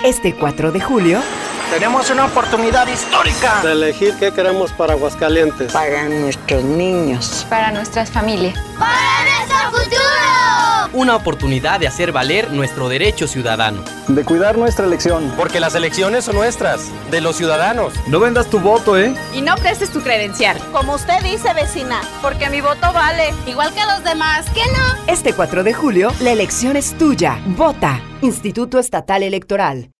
Este 4 de julio... tenemos una oportunidad histórica de elegir qué queremos para Aguascalientes. Para nuestros niños. Para nuestras familias. ¡Para nuestro futuro! Una oportunidad de hacer valer nuestro derecho ciudadano. De cuidar nuestra elección. Porque las elecciones son nuestras, de los ciudadanos. No vendas tu voto, ¿eh? Y no prestes tu credencial. Como usted dice, vecina. Porque mi voto vale. Igual que los demás. ¿Qué no? Este 4 de julio, la elección es tuya. Vota. Instituto Estatal Electoral.